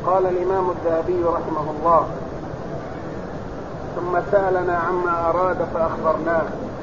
قال الإمام الذهبي رحمه الله: ثم سألنا عما أراد فأخبرناه،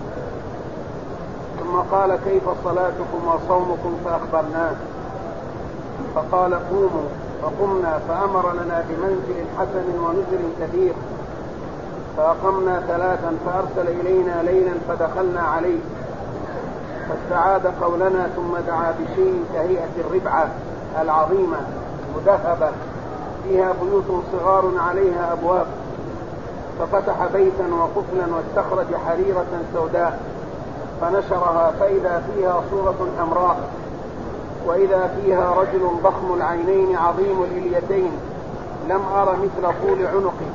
ثم قال: كيف صلاتكم وصومكم؟ فأخبرناه، فقال: قوموا، فقمنا، فأمر لنا بمنزل حسن ونزل كبير، فأقمنا 3، فأرسل إلينا ليلا فدخلنا عليه فاستعاد قولنا، ثم دعا بشيء كهيئة الربعة العظيمة مذهبة فيها بيوت صغار عليها أبواب، ففتح بيتا وقفلا واستخرج حريرة سوداء فنشرها، فإذا فيها صورة حمراء، وإذا فيها رجل ضخم العينين عظيم الإليتين لم أر مثل طول عنقه،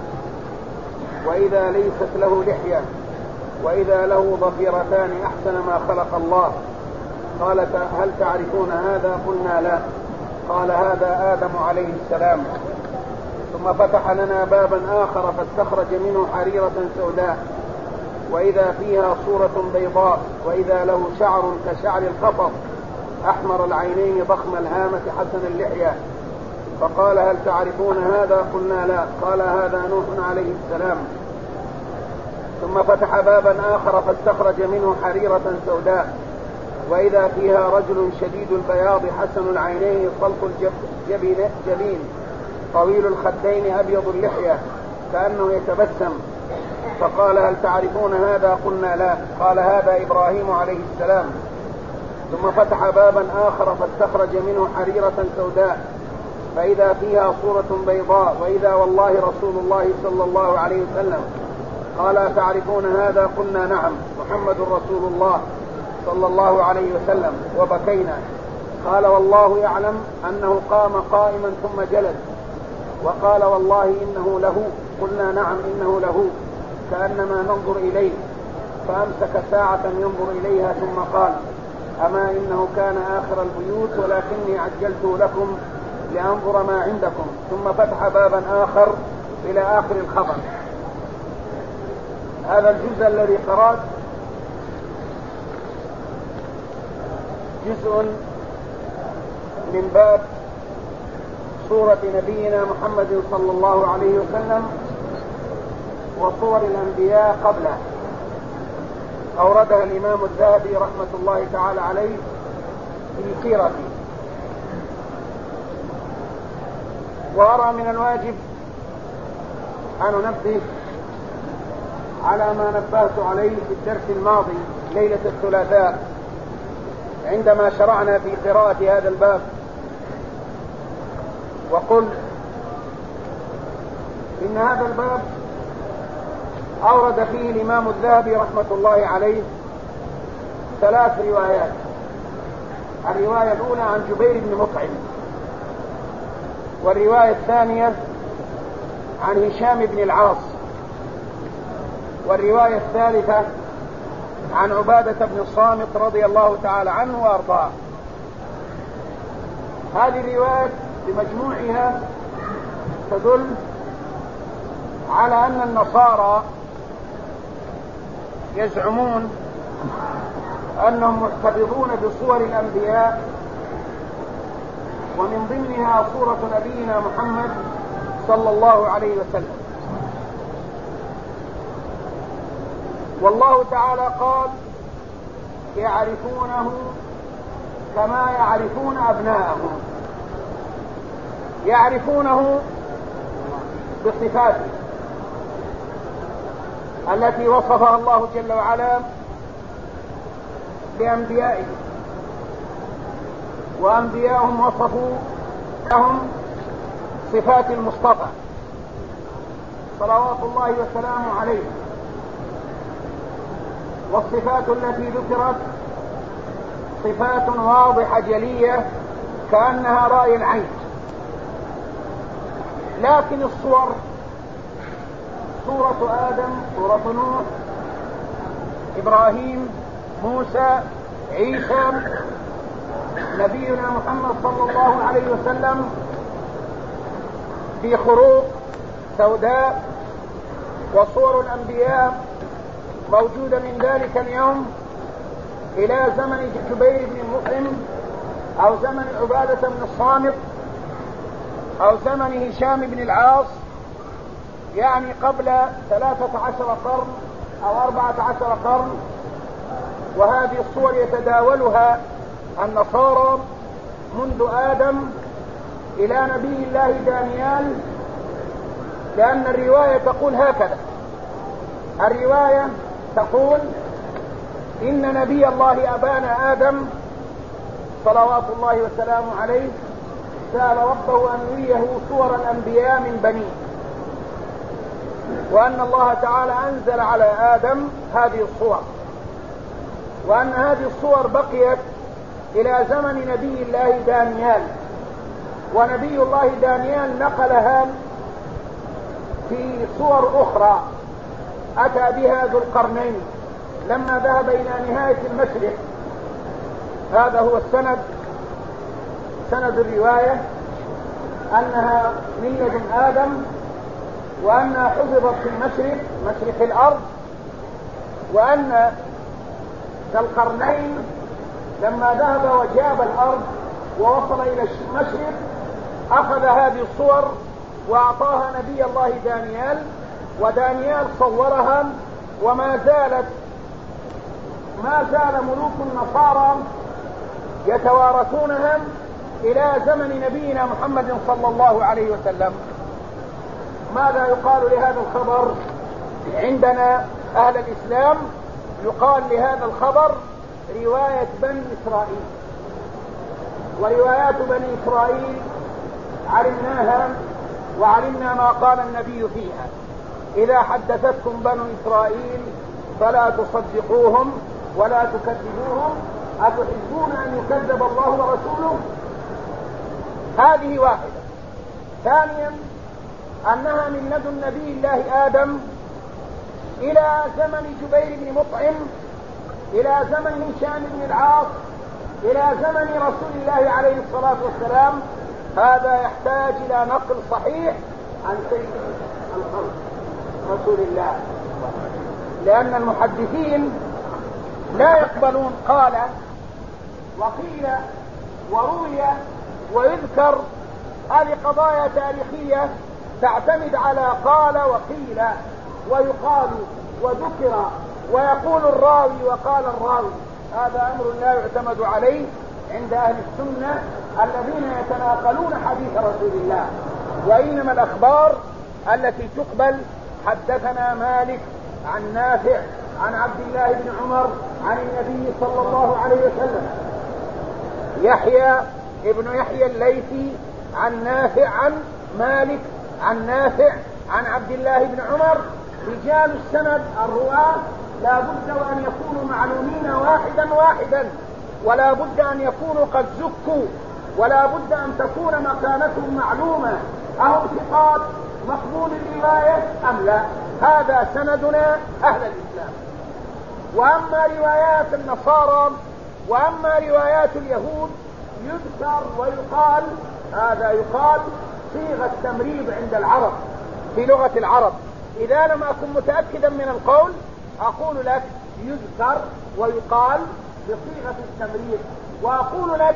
وإذا ليست له لحية، وإذا له ضفيرتان أحسن ما خلق الله. قال: هل تعرفون هذا؟ قلنا: لا. قال: هذا آدم عليه السلام. ثم فتح لنا بابا آخر فاستخرج منه حريرة سوداء، وإذا فيها صورة بيضاء، وإذا له شعر كشعر الخطر، أحمر العينين ضخم الهامة حسن اللحية. فقال: هل تعرفون هذا؟ قلنا: لا. قال: هذا نوح عليه السلام. ثم فتح بابا آخر فاستخرج منه حريرة سوداء، وإذا فيها رجل شديد البياض حسن العينين صلق الجبين طويل الخدين أبيض اللحية كأنه يتبسم. فقال: هل تعرفون هذا؟ قلنا: لا. قال: هذا إبراهيم عليه السلام. ثم فتح بابا آخر فاستخرج منه حريرة سوداء، فإذا فيها صورة بيضاء، وإذا والله رسول الله صلى الله عليه وسلم. قال: تعرفون هذا؟ قلنا: نعم، محمد رسول الله صلى الله عليه وسلم. وبكينا. قال: والله يعلم أنه قام قائما ثم جلس، وقال: والله إنه له. قلنا: نعم، إنه له، كأنما ننظر إليه. فأمسك ساعة ينظر إليها ثم قال: أما إنه كان آخر البيوت، ولكني عجلت لكم لأنظر ما عندكم. ثم فتح بابا آخر إلى آخر الخبر. هذا الجزء الذي قرأت جزء من باب سورة نبينا محمد صلى الله عليه وسلم وصور الأنبياء قبله، أوردها الإمام الذهبي رحمة الله تعالى عليه في سيرته. وأرى من الواجب أن ننبه على ما نبهت عليه في الدرس الماضي ليلة الثلاثاء عندما شرعنا في قراءة هذا الباب، وقل إن هذا الباب أورد فيه الإمام الذهبي رحمة الله عليه 3 روايات. الرواية الأولى عن جبير بن مطعم، والرواية الثانية عن هشام بن العاص، والرواية الثالثة عن عبادة بن الصامت رضي الله تعالى عنه وأرضاه. هذه الروايات بمجموعها تدل على أن النصارى يزعمون أنهم محتفظون بصور الأنبياء، ومن ضمنها صورة نبينا محمد صلى الله عليه وسلم. والله تعالى قال: يعرفونه كما يعرفون أبناءهم. يعرفونه بصفاته التي وصفها الله جل وعلا بأنبيائه، وأنبياءهم وصفوا لهم صفات المصطفى صلوات الله وسلامه عليه. والصفات التي ذكرت صفات واضحة جلية كأنها رأي العين، لكن الصور صورة آدم، صورة نوح، إبراهيم، موسى، عيسى، نبينا محمد صلى الله عليه وسلم في خروق سوداء. وصور الأنبياء موجودة من ذلك اليوم إلى زمن جبير بن مطعم أو زمن عبادة بن الصامت أو زمن هشام بن العاص، يعني قبل 13 قرن أو 14 قرن. وهذه الصور يتداولها النصارى منذ آدم إلى نبي الله دانيال، لأن الرواية تقول هكذا. الرواية تقول إن نبي الله أبانا آدم صلوات الله وسلامه عليه سأل ربه أن يريه صور الأنبياء من بنيه، وأن الله تعالى أنزل على آدم هذه الصور، وأن هذه الصور بقيت إلى زمن نبي الله دانيال، ونبي الله دانيال نقلها في صور أخرى أتى بها ذو القرنين لما ذهب إلى نهاية المشرق. هذا هو سند الرواية، أنها من لدن آدم، وأنها حفظت في المشرق، مشرق الأرض، وأن ذا القرنين لما ذهب وجاب الأرض ووصل إلى المشرق أخذ هذه الصور وأعطاها نبي الله دانيال، ودانيال صورها. وما زال ملوك النصارى يتوارثونها إلى زمن نبينا محمد صلى الله عليه وسلم. ماذا يقال لهذا الخبر عندنا أهل الإسلام؟ يقال لهذا الخبر رواية بني إسرائيل. وروايات بني إسرائيل علمناها وعلمنا ما قال النبي فيها: إذا حدثتكم بنو إسرائيل فلا تصدقوهم ولا تكذبوهم، أتحبون أن يكذب الله ورسوله؟ هذه واحدة. ثانيا أنها من لدن نبي الله آدم إلى زمن جبير بن مطعم، إلى زمن هشام بن العاص، إلى زمن رسول الله عليه الصلاة والسلام. هذا يحتاج إلى نقل صحيح عن سيد الخلق رسول الله، لأن المحدثين لا يقبلون قال وقيل وروي ويذكر. هذه قضايا تاريخية تعتمد على قال وقيل ويقال وذكر ويقول الراوي وقال الراوي. هذا أمر لا يعتمد عليه عند أهل السنة الذين يتناقلون حديث رسول الله. وإنما الأخبار التي تقبل: حدثنا مالك عن نافع عن عبد الله بن عمر عن النبي صلى الله عليه وسلم، يحيى ابن يحيى الليثي عن نافع عن مالك عن نافع عن عبد الله بن عمر. رجال السند الرواة لا بد أن يكونوا معلومين واحدا، ولا بد أن يكونوا قد زكوا، ولا بد أن تكون مكانتهم معلومة، أهم ثقات مقبول الرواية أم لا. هذا سندنا أهل الإسلام. وأما روايات النصارى وأما روايات اليهود يذكر ويقال، هذا يقال صيغة تمريض عند العرب في لغة العرب. إذا لم أكن متأكدا من القول أقول لك يذكر ويقال بصيغة التمريض، وأقول لك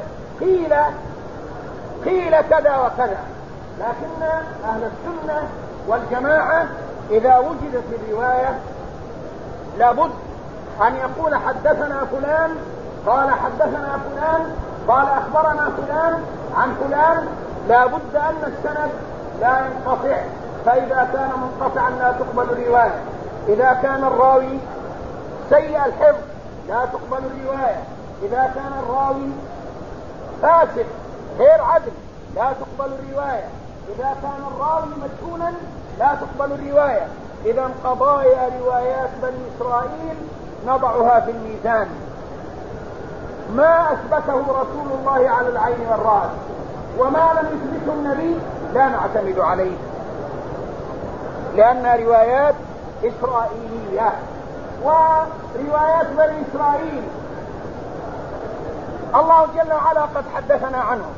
قيل كذا وكذا. لكن أهل السنة والجماعة إذا وجدت الرواية لابد أن يقول حدثنا فلان قال حدثنا فلان قال أخبرنا فلان عن فلان. لابد أن السند لا ينقطع، فإذا كان منقطعا لا تقبل الرواية. إذا كان الراوي سيء الحفظ لا تقبل الرواية. إذا كان الراوي فاسق غير عدل لا تقبل الرواية. إذا كان الراوي مجهولا لا تقبل الرواية. إذا قضايا روايات بني إسرائيل نضعها في الميزان. ما أثبته رسول الله على العين والرأس وما لم يثبته النبي لا نعتمد عليه، لأنها روايات إسرائيلية. وروايات بني إسرائيل الله جل وعلا قد حدثنا عنهم.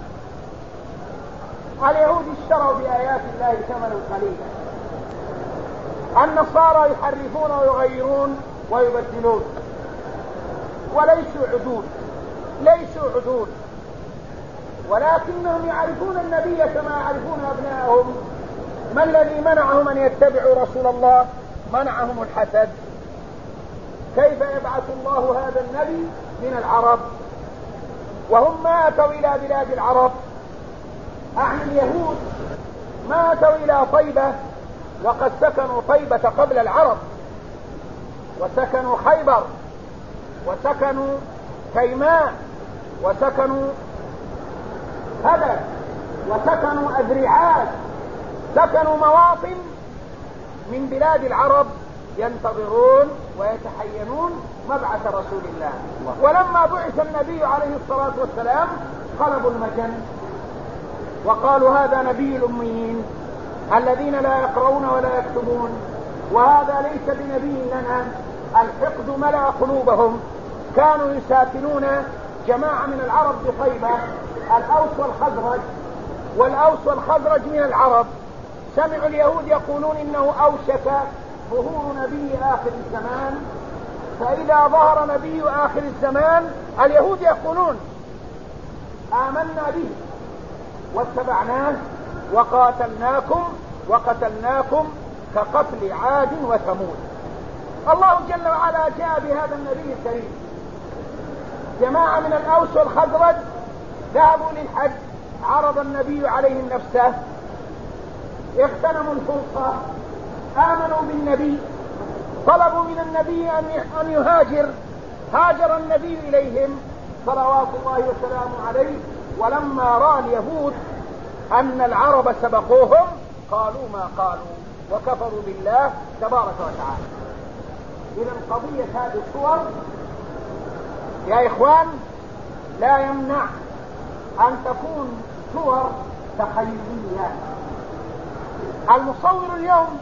اليهود اشتروا بآيات الله ثمنا قليلا، النصارى يحرفون ويغيرون ويبدلون، وليسوا عدول. ولكنهم يعرفون النبي كما يعرفون أبنائهم. ما الذي منعهم أن يتبعوا رسول الله؟ منعهم الحسد. كيف يبعث الله هذا النبي من العرب وهم ما أتوا إلى بلاد العرب؟ أعني اليهود ما أتوا إلى طيبة وقد سكنوا طيبة قبل العرب، وسكنوا خيبر، وسكنوا تيماء، وسكنوا هدف، وسكنوا أذرعات، سكنوا مواطن من بلاد العرب ينتظرون ويتحينون مبعث رسول الله. ولما بعث النبي عليه الصلاة والسلام قلبوا المجن وقالوا هذا نبي الأميين الذين لا يقرؤون ولا يكتبون، وهذا ليس بنبي لنا. الحقد ملأ قلوبهم. كانوا يساكنون جماعة من العرب بطيبة، الأوس والخزرج، والأوس والخزرج من العرب. سمعوا اليهود يقولون إنه أوشك ظهور نبي آخر الزمان، فإذا ظهر نبي آخر الزمان اليهود يقولون آمنا به واتبعناه وقتلناكم كقتل عاد وثمود. الله جل وعلا جاء بهذا النبي الكريم. جماعة من الأوس والخزرج ذهبوا للحج، عرض النبي عليهم نفسه، اغتنموا الفرصة، آمنوا بالنبي، طلبوا من النبي أن يهاجر، هاجر النبي إليهم صلوات الله وسلامه عليه. ولما رأى اليهود أن العرب سبقوهم قالوا ما قالوا وكفروا بالله تبارك وتعالى. إذا قضية هذه الصور يا إخوان لا يمنع أن تكون صور تخيلية. المصور اليوم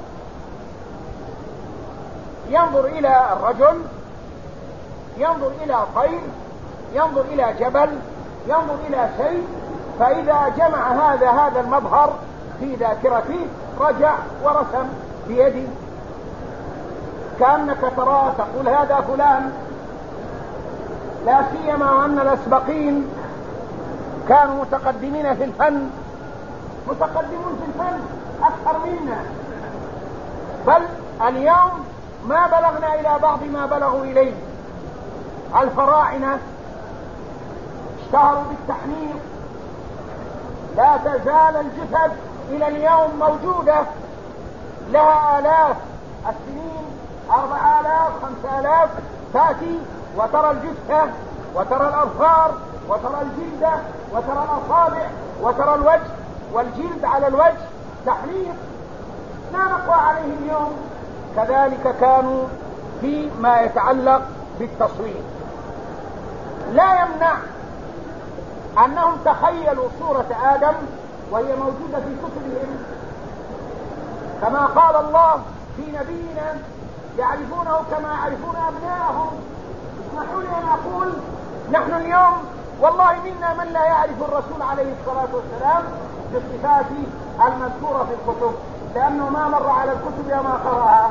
ينظر إلى الرجل، ينظر إلى طير، ينظر إلى جبل، ينظر إلى شيء، فإذا جمع هذا المظهر في ذاكرته رجع ورسم بيده كأنك تراه تقول هذا فلان. لا سيما أن الأسبقين كانوا متقدمين في الفن، متقدمون في الفن أكثر منا، بل اليوم ما بلغنا إلى بعض ما بلغوا إليه. الفراعنة اشتهروا بالتحنيط، لا تزال الجثث إلى اليوم موجودة، لها آلاف السنين، 4000 5000 تأتي وترى الجثة وترى الأظفار وترى الجلدة وترى الأصابع وترى الوجه والجلد على الوجه، تحنيط لا نقوى عليه اليوم. كذلك كانوا فيما يتعلق بالتصوير. لا يمنع أنهم تخيلوا صورة آدم وهي موجودة في كتبهم، كما قال الله في نبينا يعرفونه كما يعرفون أبنائهم. اسمحوا لي أن أقول نحن اليوم والله منا من لا يعرف الرسول عليه الصلاة والسلام بالصفات المذكورة في الكتب، لأنه ما مر على الكتب وما قرأها.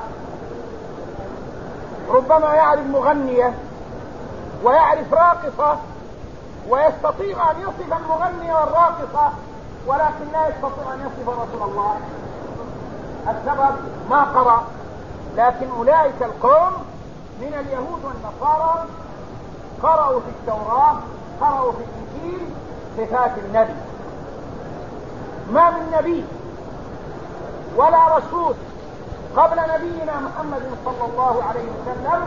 ربما يعرف مغنية ويعرف راقصة ويستطيع أن يصف المغنية والراقصة، ولكن لا يستطيع أن يصف رسول الله. السبب ما قرأ. لكن أولئك القوم من اليهود والنصارى قرأوا في التوراة، قرأوا في الإنجيل صفات النبي. ما من نبي ولا رسول قبل نبينا محمد صلى الله عليه وسلم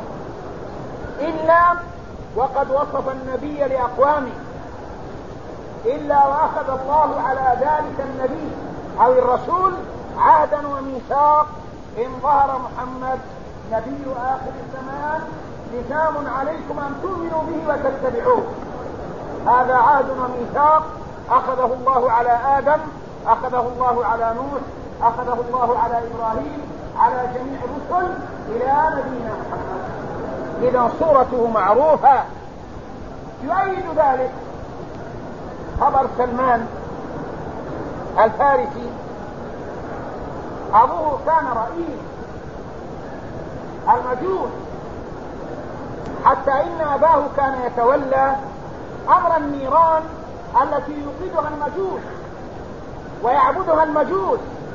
إلا وقد وصف النبي لأقوامه، إلا وأخذ الله على ذلك النبي أو الرسول عهدا وميثاق. إن ظهر محمد نبي آخر الزمان لزام عليكم أن تؤمنوا به وتتبعوه. هذا عهد وميثاق أخذه الله على آدم، أخذه الله على نوح، أخذه الله على إبراهيم، على جميع الرسل إلى نبينا محمد. إذا صورته معروفة. يؤيد ذلك خبر سلمان الفارسي، أبوه كان رئيس المجوس، حتى إن أباه كان يتولى أمر النيران التي يوقدها المجوس ويعبدها المجوس،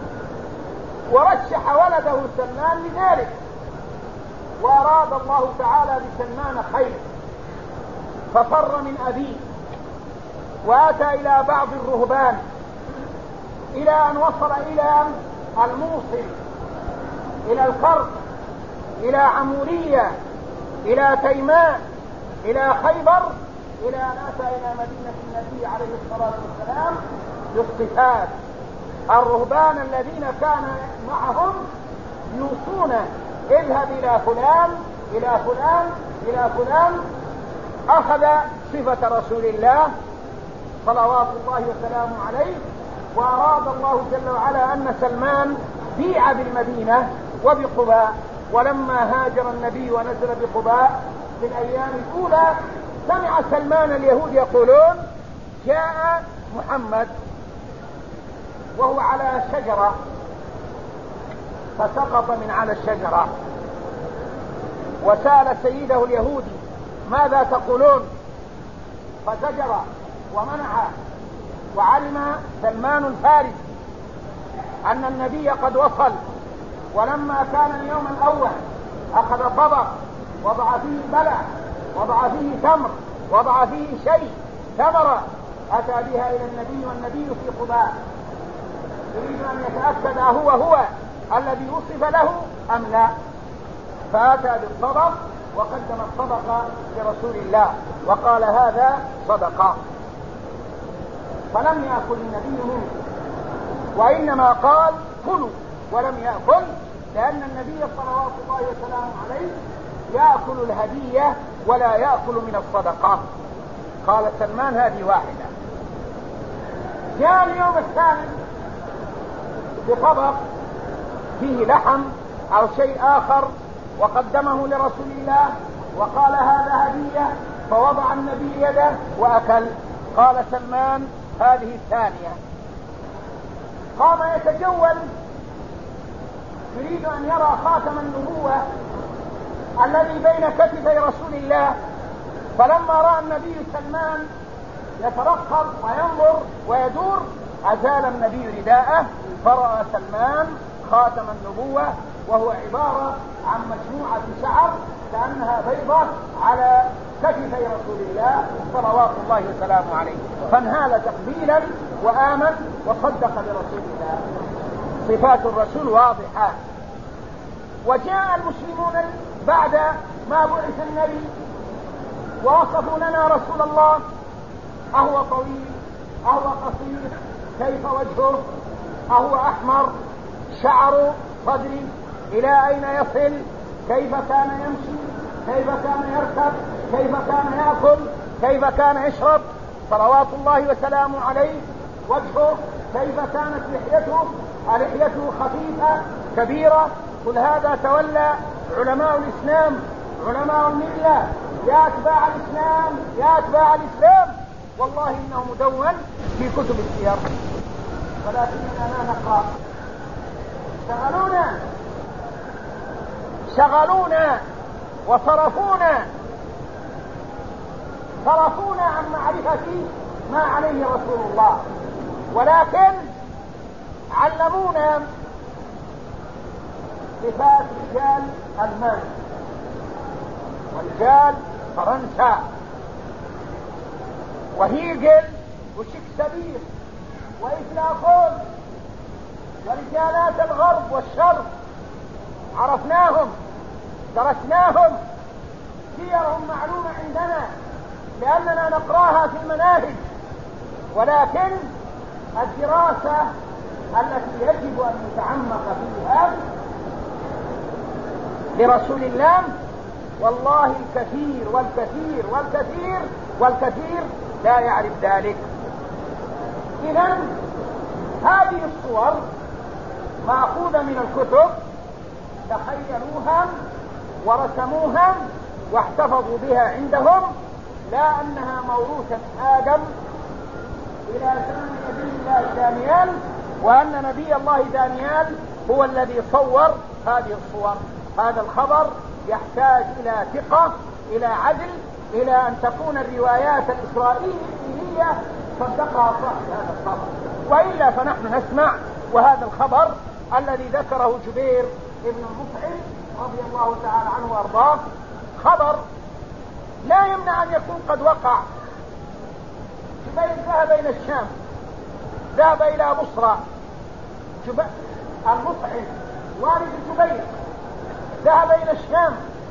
ورشح ولده سلمان لذلك. وأراد الله تعالى بسلمان خير ففر من أبيه وأتى إلى بعض الرهبان إلى أن وصل إلى الموصل، إلى القرق، إلى عمورية، إلى تيمان، إلى خيبر، إلى أن أتى إلى مدينة النبي عليه الصلاة والسلام بالصفات. الرهبان الذين كان معهم يوصون اذهب إلى فلان إلى فلان إلى فلان، أخذ صفة رسول الله صلوات الله وسلامه عليه. وأراد الله جل وعلا أن سلمان بيع بالمدينة وبقباء. ولما هاجر النبي ونزل بقباء في الأيام الأولى سمع سلمان اليهود يقولون جاء محمد وهو على شجرة، فسقط من على الشجرة وسأل سيده اليهودي ماذا تقولون؟ فزجر ومنع. وعلم سلمان الفارسي أن النبي قد وصل. ولما كان اليوم الأول أخذ طبق وضع فيه بلع، وضع فيه تمر، وضع فيه شيء ثمرة، أتى بها إلى النبي والنبي في قباء يريد أن يتأكد هو الذي وصف له أم لا. فأتى بالصدق وقدم الصدقة لرسول الله وقال هذا صدقة، فلم يأكل النبي منه، وإنما قال كلوا، ولم يأكل لأن النبي صلوات الله وسلامه عليه يأكل الهدية ولا يأكل من الصدقة. قال سلمان هذه واحدة. جاء اليوم الثاني بطبق فيه لحم أو شيء آخر وقدمه لرسول الله وقال هذا هدية، فوضع النبي يده وأكل. قال سلمان هذه الثانية. قام يتجول يريد أن يرى خاتم النبوة الذي بين كتفي رسول الله. فلما رأى النبي سلمان يترقب وينظر ويدور أزال النبي رداءه، فرأى سلمان خاتم النبوة وهو عبارة عن مجموعة شعر كأنها بيضة على كتفي رسول الله صلوات الله وسلامه عليه، فانهال تقبيلا وآمن وصدق برسول الله. صفات الرسول واضحة. وجاء المسلمون بعد ما بعث النبي ووصفوا لنا رسول الله أهو طويل، أهو قصير، كيف وجهه، أهو أحمر، شعر صدري إلى أين يصل، كيف كان يمشي، كيف كان يركب، كيف كان يأكل، كيف كان يشرب صلوات الله وسلامه عليه. وجهه كيف كانت لحيته، لحيته خفيفة كبيرة. كل هذا تولى علماء الإسلام، علماء الملة، يا أتباع الإسلام يا أتباع الإسلام، والله إنه مدون في كتب السير ولكننا لا نقرأ. شغلونا وصرفونا عن معرفة ما عليه رسول الله، ولكن علمونا صفات رجال ألمان ورجال فرنسا وهيجل وشكسبير وإفلاطون ورجالات الغرب والشرق. عرفناهم، درسناهم، سيرهم معلومة عندنا لأننا نقراها في المناهج، ولكن الدراسة التي يجب أن نتعمق فيها لرسول الله والله الكثير والكثير والكثير والكثير لا يعرف ذلك. إذن هذه الصور مأخوذة من الكتب، تخيلوها ورسموها واحتفظوا بها عندهم، لا أنها موروثة آدم إلى زمن نبي الله دانيال، وأن نبي الله دانيال هو الذي صور هذه الصور. هذا الخبر يحتاج إلى ثقة، إلى عدل، إلى أن تكون الروايات الإسرائيلية صدقها صاحب هذا الخبر، وإلا فنحن نسمع. وهذا الخبر الذي ذكره جبير بن مطعم رضي الله تعالى عنه وارضاه خبر لا يمنع أن يكون قد وقع. جبير ذهب إلى الشام، ذهب إلى بصرى. المطعم والد جبير ذهب إلى الشام.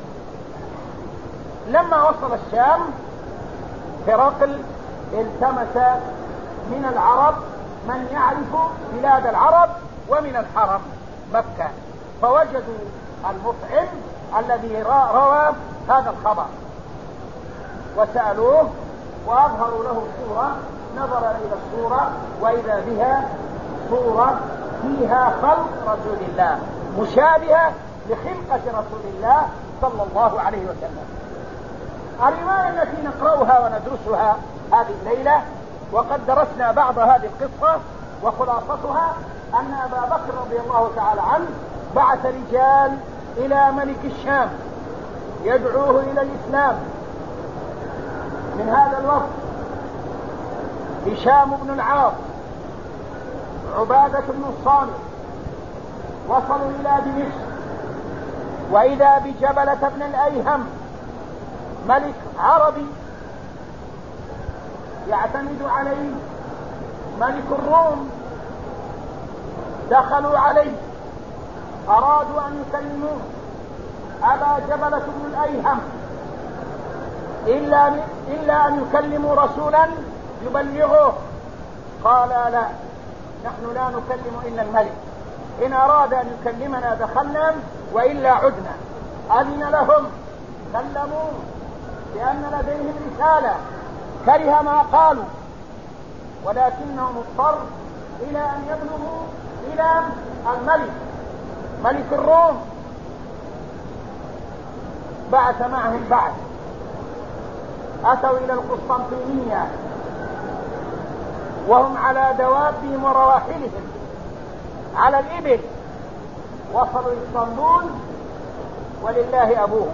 لما وصل الشام هرقل التمس من العرب من يعرف بلاد العرب ومن الحرم مكة، فوجدوا المطعم الذي روى هذا الخبر وسألوه وأظهروا له الصورة. نظر إلى الصورة وإذا بها صورة فيها خلق رسول الله مشابهة لخلقة رسول الله صلى الله عليه وسلم. الرواية التي نقرأها وندرسها هذه الليلة وقد درسنا بعض هذه القصة، وخلاصتها أن أبا بكر رضي الله تعالى عنه بعث رجال إلى ملك الشام يدعوه إلى الإسلام. من هذا الوقت هشام بن العاص، عبادة بن الصامت، وصلوا إلى دمشق، وإذا بجبلة بن الأيهم ملك عربي يعتمد عليه ملك الروم. دخلوا عليه أرادوا أن يكلموه، أبى جبلة بن الأيهم إلا أن يكلموا رسولا يبلغه. قال لا، نحن لا نكلم إلا الملك، إن أراد أن يكلمنا دخلنا وإلا عدنا. أذن لهم، كلموا لأن لديهم رسالة، كره ما قالوا، ولكنه مضطر إلى أن يبلغوا إلى الملك ملك الروم. بعث معهم بعث، أتوا إلى القسطنطينية وهم على دوابهم ورواحلهم على الإبل. وصلوا اسطنبول ولله أبوهم،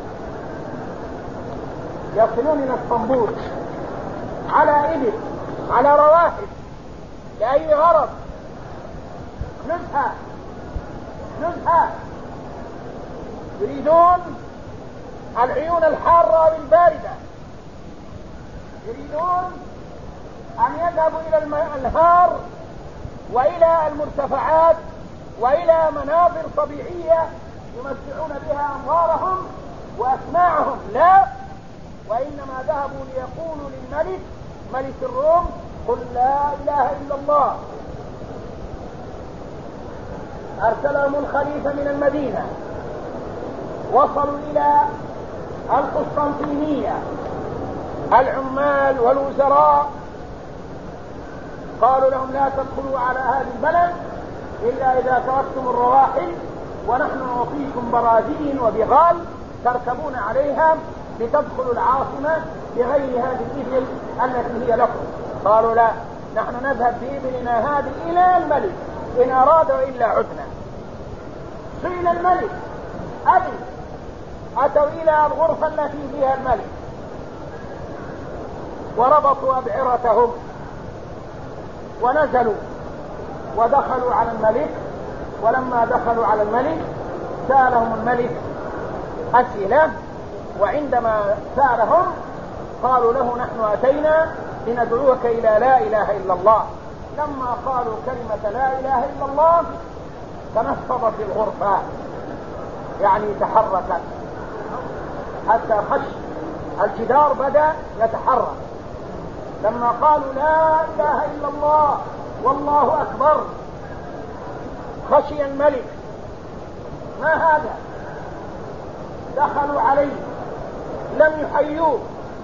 يصلون إلى اسطنبول على إبل على رواحل لأي غرض؟ نزهة، يريدون العيون الحارة والباردة، يريدون أن يذهبوا إلى الأنهار وإلى المرتفعات وإلى مناظر طبيعية يمتعون بها أنظارهم وأسماعهم. لا، وإنما ذهبوا ليقولوا للملك ملك الروم قل لا إله إلا الله. أرسلهم الخليفة من المدينة، وصلوا إلى القسطنطينية. العمال والوزراء قالوا لهم لا تدخلوا على هذه البلد إلا إذا تركتم الرواحل، ونحن نعطيكم براذين وبغال تركبون عليها لتدخلوا العاصمة بغير هذه الإبل التي هي لكم. قالوا لا، نحن نذهب بإبلنا هذه إلى الملك، إن أراد وإلا عدنا. سئل الملك أبي، أتوا إلى الغرفة التي فيها الملك وربطوا أبعرتهم ونزلوا ودخلوا على الملك. ولما دخلوا على الملك سألهم الملك أسئلة، وعندما سألهم قالوا له نحن أتينا لندعوك إلى لا إله إلا الله. لما قالوا كلمة لا إله إلا الله تنفضت الغرفة، يعني تحركت حتى خش الجدار بدأ يتحرك. لما قالوا لا إله إلا الله والله أكبر خشي الملك، ما هذا؟ دخلوا عليه لم يحيوه،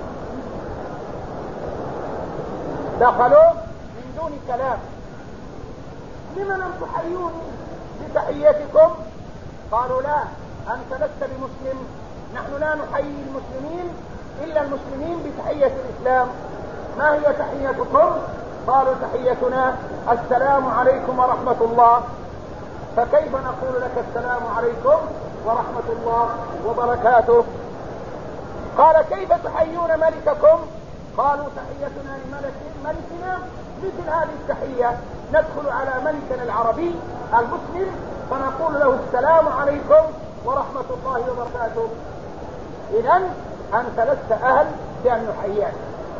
دخلوا من دون كلام. لم لم تحيوني بتحيتكم؟ قالوا لا، أنت لست بمسلم، نحن لا نحيي المسلمين إلا المسلمين بتحية الإسلام. ما هي تحيتكم؟ قالوا تحيتنا السلام عليكم ورحمة الله. فكيف نقول لك السلام عليكم ورحمة الله وبركاته؟ قال كيف تحيون ملككم؟ قالوا تحيتنا لملكنا مثل هذه التحية، ندخل على ملكنا العربي المسلم فنقول له السلام عليكم ورحمة الله وبركاته. إذن أنت لست أهل بأن نحييك.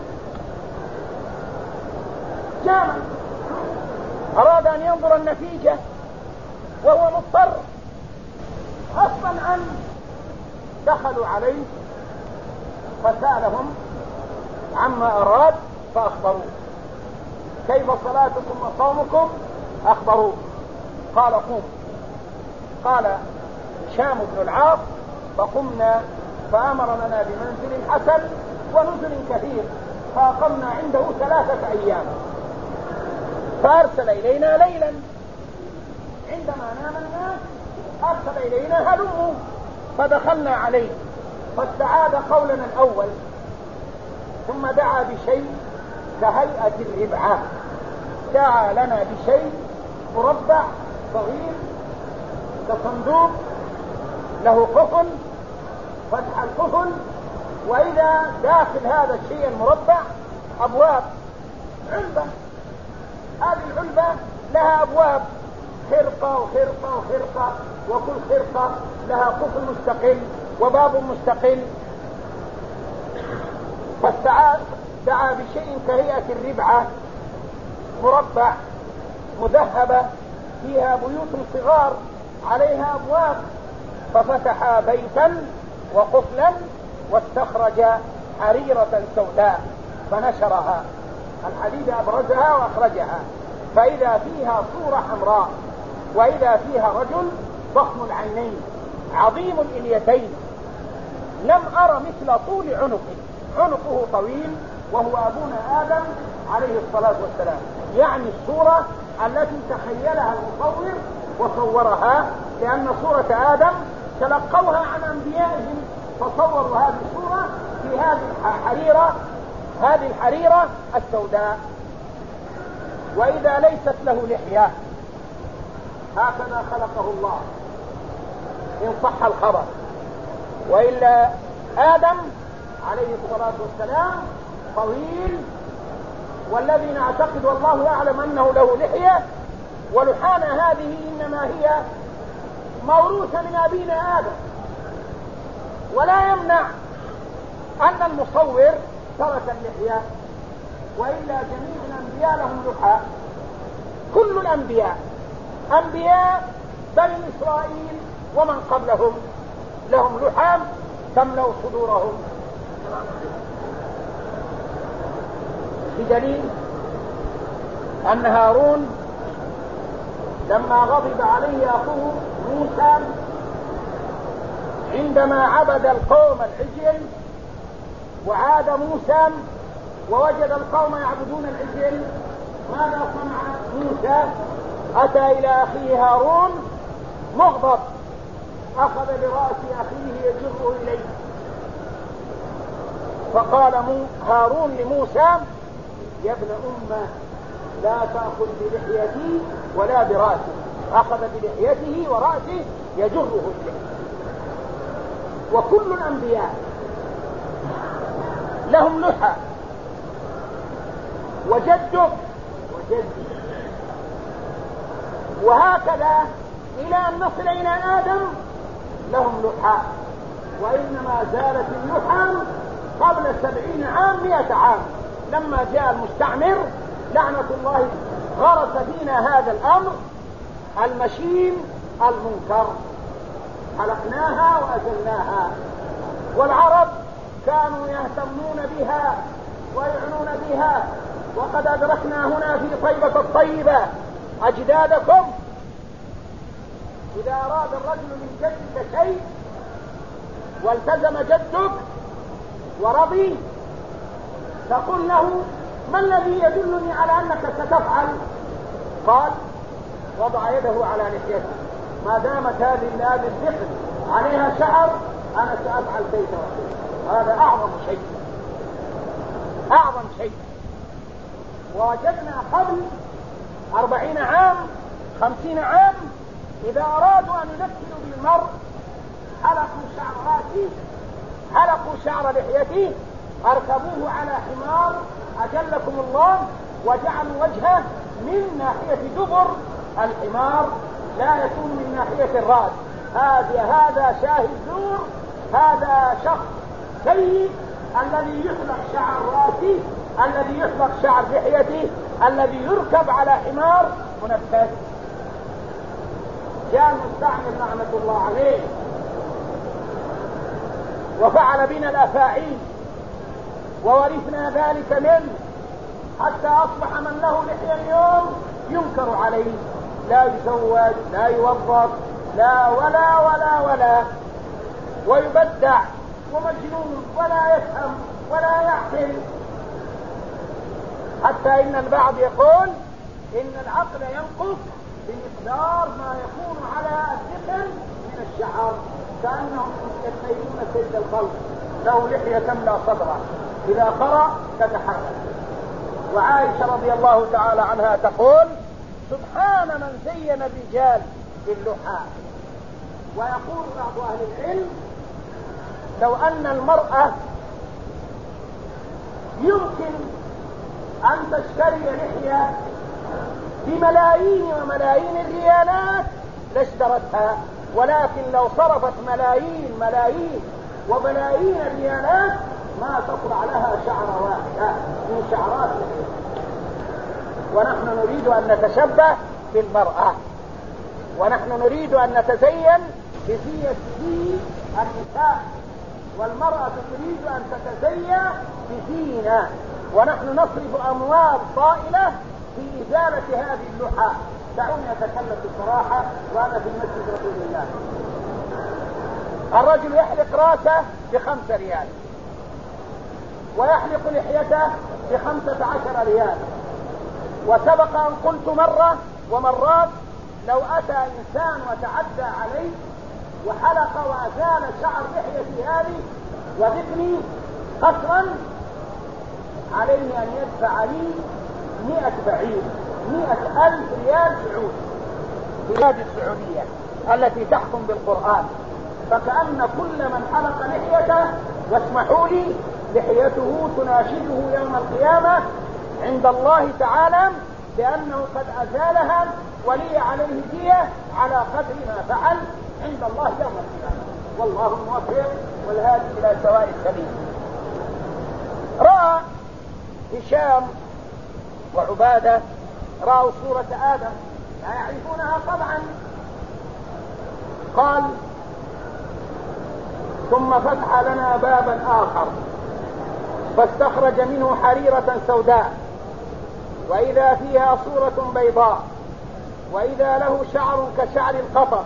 جامع أراد أن ينظر النتيجة وهو مضطر غصبا عنه، دخلوا عليه فسألهم عما أراد فأخبروه. كيف صلاتكم وصومكم؟ أخبروه. قال قوم. قال هشام بن العاص فقمنا فأمر لنا بمنزل حسن ونزل كثير فأقمنا عنده 3 أيام، فأرسل إلينا ليلا عندما نام الناس أرسل إلينا هلموا، فدخلنا عليه فاستعاد قولنا الأول ثم دعا بشيء كهيئة الربعة، دعا لنا بشيء مربع صغير كصندوق له قفل، فتح القفل وإذا داخل هذا الشيء المربع أبواب، علبة، هذه العلبة لها أبواب، خرقة وخرقة وخرقة، وكل خرقة لها قفل مستقل وباب مستقل. فدعا بشيء كهيئة الربعة مربع مذهبة فيها بيوت صغار عليها أبواب، ففتح بيتا وقفلا واستخرج حريرة سوداء فنشرها، الحديد أبرزها وأخرجها، فإذا فيها صورة حمراء وإذا فيها رجل ضخم العينين عظيم الإليتين، لم أر مثل طول عنقه طويل وهو أبونا آدم عليه الصلاة والسلام، يعني الصورة التي تخيلها المصور وصورها، لأن صورة آدم تلقوها عن أنبيائهم فصوروا هذه الصورة في هذه الحريرة السوداء. وإذا ليست له لحية هكذا خلقه الله إن صح الخبر، وإلا آدم عليه الصلاة والسلام طويل، والذي نعتقد والله أعلم أنه له لحية، ولحانا هذه إنما هي موروثة من أبينا آدم، ولا يمنع أن المصور ترك اللحية، وإلا جميع الأنبياء لهم لحى، كل الأنبياء أنبياء بني إسرائيل ومن قبلهم لهم لحى تملأ صدورهم، بدليل أن هارون لما غضب عليه أخوه موسى عندما عبد القوم العجل، وعاد موسى ووجد القوم يعبدون العجل، ماذا صنع موسى؟ أتى إلى أخيه هارون مغضب، أخذ برأس أخيه يجره إليه، فقال هارون لموسى يا ابن أمة لا تأخذ بلحيتي ولا برأسي، أخذ بلحيته ورأسه يجره إليه. وكل الأنبياء لهم لحى، وجدك وجدي، وهكذا إلى أن نصل إلى آدم لهم لحى، وإنما زالت اللحى قبل 70 عام 100 عام، لما جاء المستعمر لعنة الله غرس فينا هذا الأمر المشين المنكر، حلقناها وأزلناها، والعرب كانوا يهتمون بها ويعنون بها، وقد أدركنا هنا في طيبة الطيبة أجدادكم إذا أراد الرجل من جدك شيء والتزم جدك ورضي تقول له ما الذي يدلني على أنك ستفعل؟ قال وضع يده على لحيته، ما دامت هذه الذقن عليها شعر أنا سأفعل كيف وكيف. هذا أعظم شيء، أعظم شيء. ووجدنا قبل 40 عام 50 عام إذا أرادوا أن يمثلوا بالمرء حلقوا شعر رأسه، حلقوا شعر لحيته، أركبوه على حمار أجلكم الله وجعلوا وجهه من ناحية دبر الحمار لا يكون من ناحية الرأس. هذا شاهد زور، هذا شخص سيء الذي يحلق شعر رأسه، الذي يحلق شعر لحيته، الذي يركب على حمار منفذ. جاء المستعمر لعنة الله عليه وفعل بنا الأفاعيل وورثنا ذلك منه، حتى أصبح من له لحية اليوم ينكر عليه، لا يزوج، لا يوظف، لا ولا ولا ولا، ويبدع ومجنون ولا يفهم ولا يعقل، حتى إن البعض يقول إن العقل ينقص بمقدار ما يكون على الذقن من الشعر، كأنهم يتخيلون سيد الخلق له لحية تملأ صدره إذا قرأ تتحرك. وعائشة رضي الله تعالى عنها تقول سبحان من زين الرجال باللحى. ويقول بعض أهل العلم لو أن المرأة يمكن أن تشتري لحية بملايين وملايين الريالات لاشترتها، ولكن لو صرفت ملايين وملايين الريالات ما تطلع لها شعر واحدة من شعرات لحية. ونحن نريد أن نتشبه بالمرأة، ونحن نريد أن نتزين بزينة النساء، والمرأة تريد أن تتزين بزينة، ونحن نصرف أموال طائلة في إزالة هذه اللحى. دعوني أتكلم بصراحة وأنا في مسجد رسول الله. الرجل يحلق راسه ب5 ريال ويحلق لحيته ب15 ريال. وسبق أن قلت مرة ومرات لو أتى إنسان وتعدى عليه وحلق وأزال شعر لحيتي هذه وذقني قصرا عليه أن يدفع لي 100 بعير، 100,000 ريال سعودي في بلاد السعودية التي تحكم بالقرآن. فكأن كل من حلق لحيته، واسمحوا لي، لحيته تناشده يوم القيامة عند الله تعالى بأنه قد أزالها ولي عليه دية على قدر ما فعل عند الله يوم القيامة. والله الموفق والهادي إلى سواء السبيل. رأى هشام وعبادة رأوا صورة آدم لا يعرفونها طبعا. قال ثم فتح لنا بابا آخر فاستخرج منه حريرة سوداء وإذا فيها صورة بيضاء وإذا له شعر كشعر القطر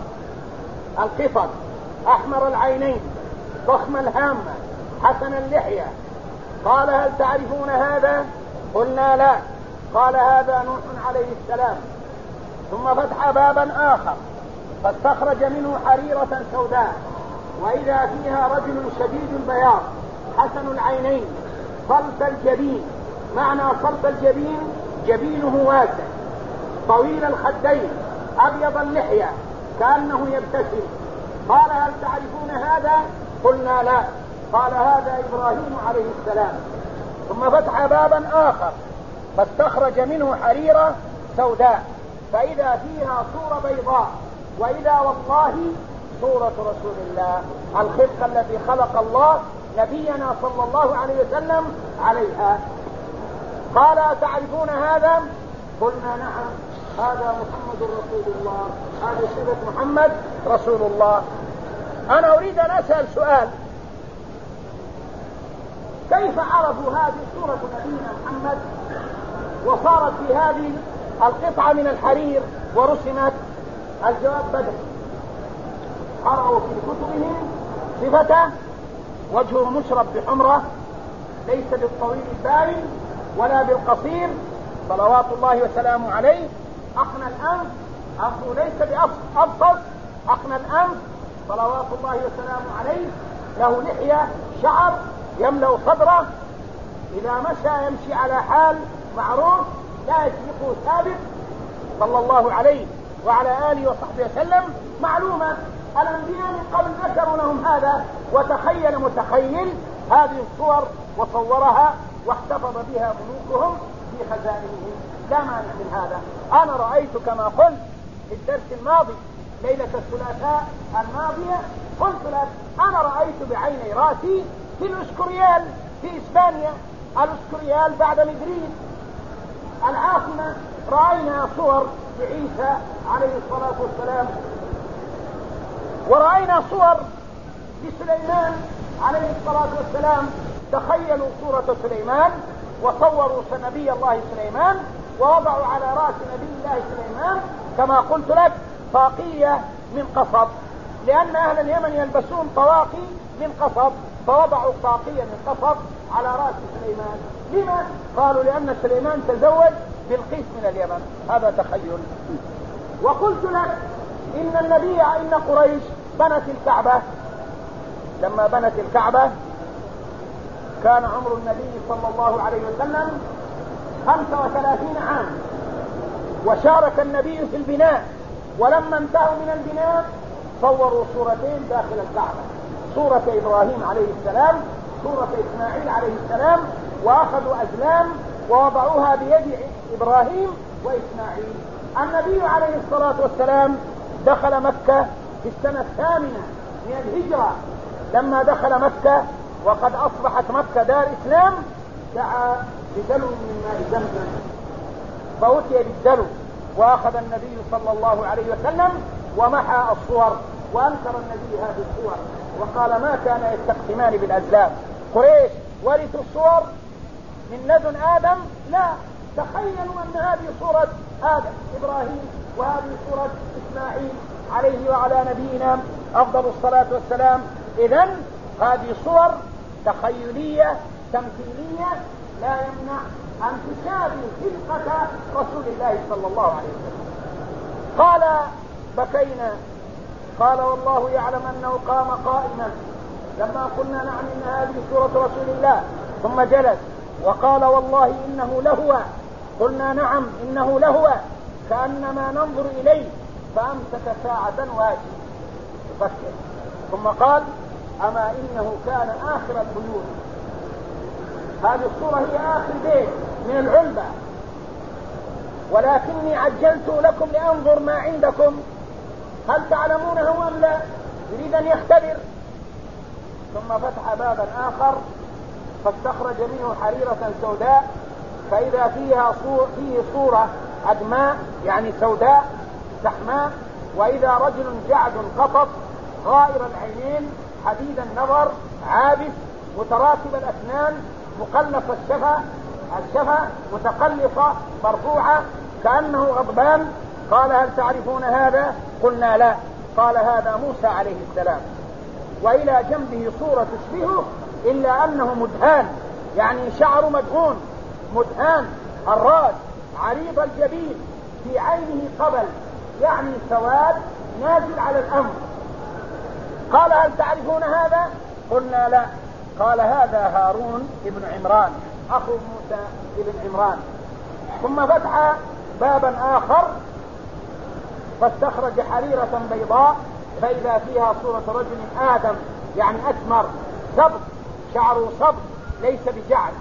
أحمر العينين ضخم الهامة حسن اللحية. قال هل تعرفون هذا؟ قلنا لا. قال هذا نوح عليه السلام. ثم فتح بابا آخر فاستخرج منه حريرة سوداء وإذا فيها رجل شديد البياض حسن العينين صلت الجبين. معنى صلت الجبين جبينه واسع طويل الخدين أبيض اللحية كأنه يبتسم. قال هل تعرفون هذا؟ قلنا لا. قال هذا إبراهيم عليه السلام. ثم فتح بابا آخر فاستخرج منه حريرة سوداء فإذا فيها صورة بيضاء وإذا والله صورة رسول الله الخلقة التي خلق الله نبينا صلى الله عليه وسلم عليها. قال تعرفون هذا؟ قلنا نعم. هذا محمد رسول الله، هذا صورة محمد رسول الله. أنا أريد أن أسأل سؤال، كيف عرفوا هذه صورة نبينا محمد وصارت في هذه القطعة من الحرير ورسمت؟ الجواب بدل. قرأوا في كتبهم صفته وجهه مشرب بحمرة ليس بالطويل البارد ولا بالقصير صلوات الله وسلامه عليه. أقنى الأنف أصله ليس بأبسط أقنى الأنف صلوات الله وسلامه عليه. له لحية شعر يملأ صدره، إذا مشى يمشي على حال معروف لا يسبقه ثابت صلى الله عليه وعلى آله وصحبه وسلم. معلومة الأنبياء من قبل ذكروا لهم هذا، وتخيل متخيل هذه الصور وصورها واحتفظ بها ملوكهم في خزائنهم. لا مانع من هذا. أنا رأيت كما قلت في الدرس الماضي ليلة الثلاثاء الماضية، قلت لك أنا رأيت بعيني راسي في الأسكوريال في إسبانيا، الأسكوريال بعد مدريد العاصمة، رأينا صور لعيسى عليه الصلاة والسلام، ورأينا صور لسليمان عليه الصلاة والسلام. تخيلوا صورة سليمان وصوروا نبي الله سليمان ووضعوا على رأس نبي الله سليمان كما قلت لك طاقية من قصب، لأن أهل اليمن يلبسون طواقي من قصب، فوضعوا طاقية من قصب على رأس سليمان. لما؟ قالوا لأن سليمان تزوج بالقيس من اليمن. هذا تخيل. وقلت لك إن قريش بنت الكعبة. لما بنت الكعبة كان عمر النبي صلى الله عليه وسلم 35 عام، وشارك النبي في البناء، ولما انتهوا من البناء صوروا صورتين داخل الكعبة، صورة إبراهيم عليه السلام، صورة إسماعيل عليه السلام، وأخذوا أزلام ووضعوها بيد إبراهيم وإسماعيل. النبي عليه الصلاة والسلام دخل مكة في السنة 8 من الهجرة. لما دخل مكة وقد أصبحت مكة دار إسلام دعا بدلو من ماء زمزم، فأتي بالدلو وأخذ النبي صلى الله عليه وسلم ومحى الصور، وأنكر النبي هذه الصور وقال ما كان يستقسمان بالأزلام. قريش ورثوا الصور من لدن آدم؟ لا، تخيلوا أن هذه صورة آدم إبراهيم وهذه صورة إسماعيل عليه وعلى نبينا أفضل الصلاة والسلام. إذن هذه صور تخيلية تمثيلية لا يمنع أن تشابه خلقة رسول الله صلى الله عليه وسلم. قال بكينا، قال والله يعلم أنه قام قائما لما قلنا نعم إن هذه صورة رسول الله، ثم جلس وقال والله إنه لهو، قلنا نعم إنه لهو، كأنما ننظر إليه، فأمسك ساعة واجب يفكر، ثم قال أما إنه كان آخر البيوت. هذه الصورة هي آخر بيت من العلبة، ولكني عجلت لكم لأنظر ما عندكم، هل تعلمونه أم لا؟ يريد أن يختبر. ثم فتح بابا آخر فاستخرج منه حريرة سوداء، فإذا فيه صورة أدماء يعني سوداء سحماء، وإذا رجل جعد قطط غائر العينين حديد النظر عابس متراكب الأسنان مقلص الشفة متقلصة مرفوعة كأنه غضبان. قال هل تعرفون هذا؟ قلنا لا. قال هذا موسى عليه السلام، وإلى جنبه صورة تشبهه إلا أنه مدهان، يعني شعر مدهون مدهان الراس عريض الجبين، في عينه قبل يعني سواد نازل على الأنف. قال هل تعرفون هذا؟ قلنا لا. قال هذا هارون ابن عمران أخو موسى ابن عمران. ثم فتح بابا آخر فاستخرج حريرة بيضاء، فإذا فيها صورة رجل آدم يعني أسمر صبط شعره صبط ليس بجعد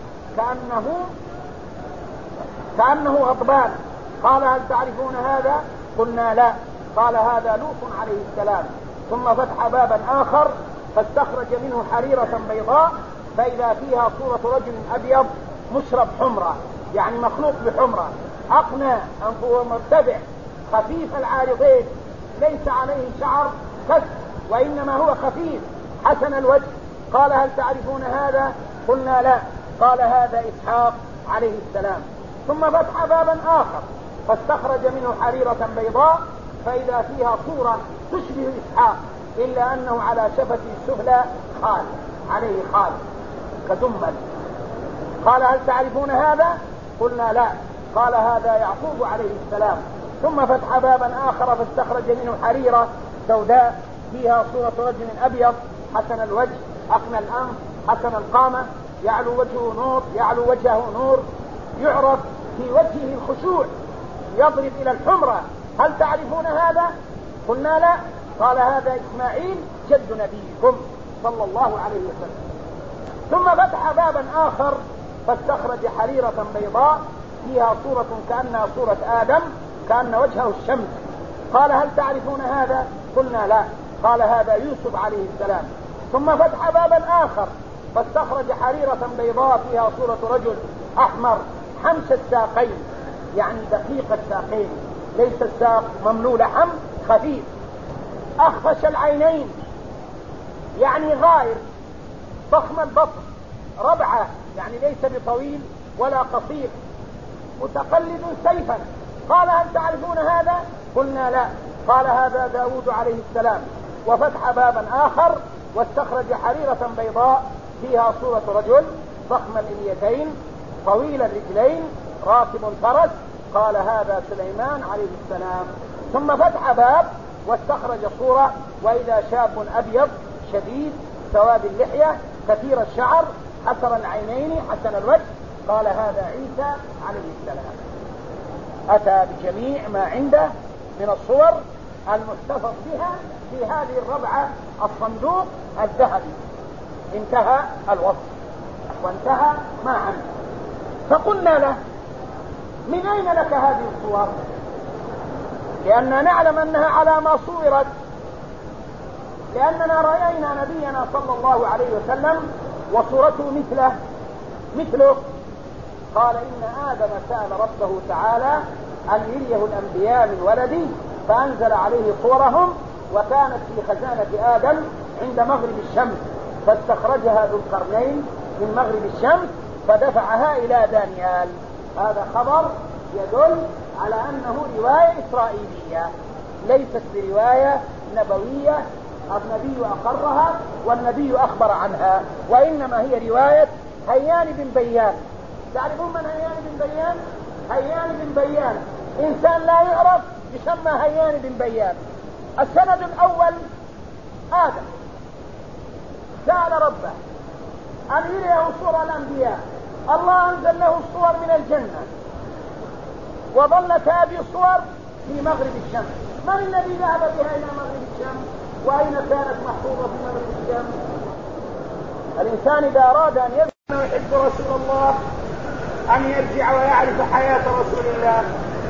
كأنه غضبان. قال هل تعرفون هذا؟ قلنا لا. قال هذا لوط عليه السلام. ثم فتح بابا آخر فاستخرج منه حريرة بيضاء، فإذا فيها صورة رجل أبيض مشرب حمرة يعني مخلوق بحمرة، أقنى أنفه مرتفع خفيف العارضين ليس عليه شعر كس وإنما هو خفيف حسن الوجه. قال هل تعرفون هذا؟ قلنا لا. قال هذا إسحاق عليه السلام. ثم فتح بابا آخر فاستخرج منه حريرة بيضاء، فإذا فيها صورة تشبه إسحاق إلا أنه على شفته السفلى خال عليه خال كدمل. قال هل تعرفون هذا؟ قلنا لا. قال هذا يعقوب عليه السلام. ثم فتح بابا آخر فاستخرج منه حريرة سوداء فيها صورة رجل أبيض حسن الوجه أقنى الأنف حسن القامة يعلو وجهه نور يعرف في وجهه الخشوع يضرب إلى الحمرة. هل تعرفون هذا؟ قلنا لا. قال هذا إسماعيل جد نبيكم صلى الله عليه وسلم. ثم فتح بابا آخر فاستخرج حريرة بيضاء فيها صورة كأنها صورة آدم كأن وجهه الشمس. قال هل تعرفون هذا؟ قلنا لا. قال هذا يوسف عليه السلام. ثم فتح بابا آخر فاستخرج حريرة بيضاء فيها صورة رجل أحمر حمش الساقين، يعني دقيق الساقين، ليس الساق مملو لحم، خفيف. أخفش العينين، يعني غائر، ضخم البطن، ربعة، يعني ليس بطويل ولا قصير، متقلد سيفا. قال هل تعرفون هذا؟ قلنا لا. قال هذا داود عليه السلام. وفتح بابا آخر واستخرج حريرة بيضاء فيها صورة رجل ضخم الإليتين طويل الرجلين راكب فرس. قال هذا سليمان عليه السلام. ثم فتح باب واستخرج صورة وإذا شاب أبيض شديد سواد اللحية كثير الشعر حسن العينين حسن الوجه. قال هذا عيسى عليه السلام. أتى بجميع ما عنده من الصور المحتفظ بها في هذه الربعة الصندوق الذهبي. انتهى الوصف وانتهى ما عنده. فقلنا له من أين لك هذه الصور؟ لأننا نعلم أنها على ما صورت، لأننا رأينا نبينا صلى الله عليه وسلم وصورته مثله. قال إن آدم سأل ربه تعالى أن يريه الأنبياء من ولده فأنزل عليه صورهم، وكانت في خزانة آدم عند مغرب الشمس، فاستخرجها ذو القرنين من مغرب الشمس فدفعها إلى دانيال. هذا خبر يدل على أنه رواية إسرائيلية ليست برواية نبوية النبي أقرها والنبي أخبر عنها، وإنما هي رواية هيان بن بيان. تعرفون من هيان بن بيان؟ هيان بن بيان إنسان لا يعرف يسمى هيان بن بيان. السند الأول آدم سأل ربه أن يريه صور الأنبياء، الله أنزل له الصور من الجنة وظلت هذه الصور في مغرب الشمس. من الذي ذهب بها إلى مغرب الشمس؟ وأين كانت محفوظة في مغرب الشمس؟ الإنسان إذا أراد أن يحب رسول الله أن يرجع ويعرف حياة رسول الله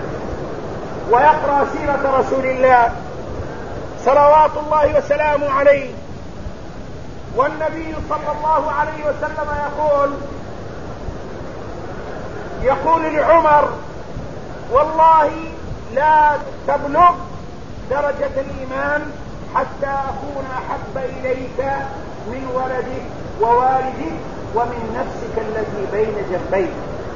ويقرأ سيرة رسول الله صلوات الله وسلامه عليه. والنبي صلى الله عليه وسلم يقول لعمر والله لا تبلغ درجة الإيمان حتى أكون أحب إليك من ولدك ووالدك ومن نفسك التي بين جنبيك.